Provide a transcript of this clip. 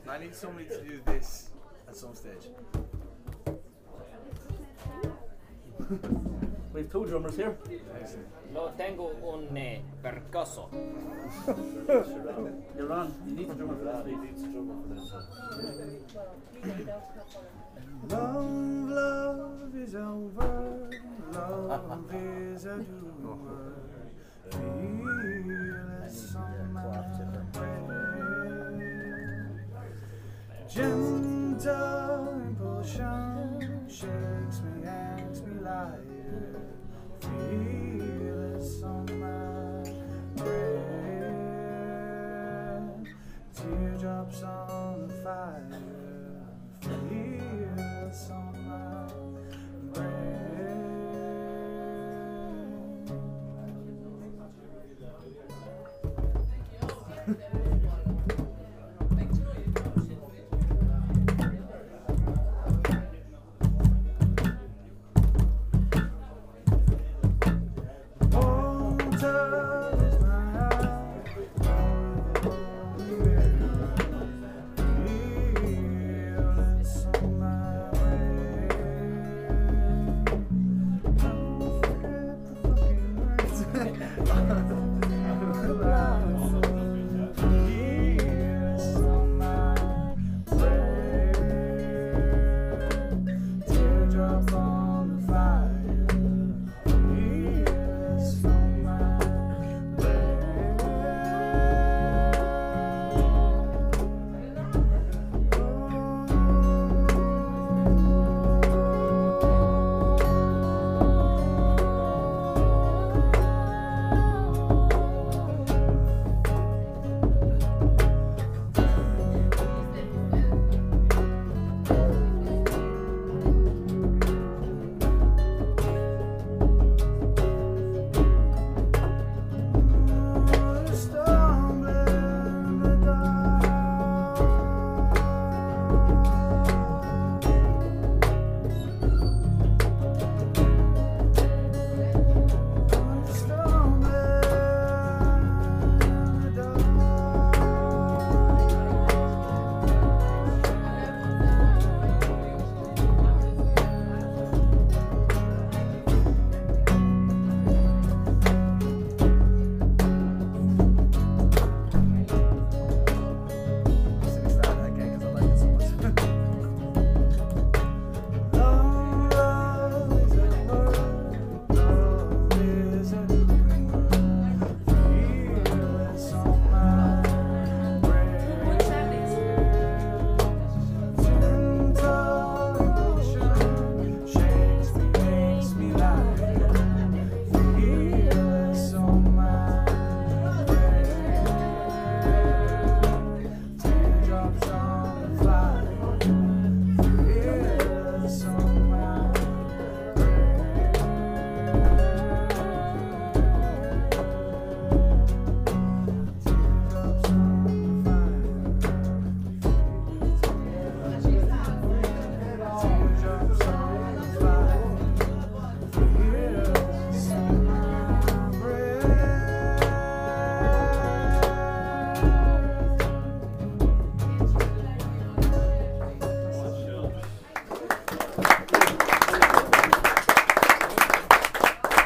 I need somebody to do this at some stage. We have two drummers here. Lo tengo un percusso. You're on. You need a drummer for this. He needs a drummer for this. Love is over. Love is a doer. Fearless on my way. Gentle impulsion shakes me, hangs me lighter. Fearless on my brain. Teardrops on the fire. Fearless on my brain.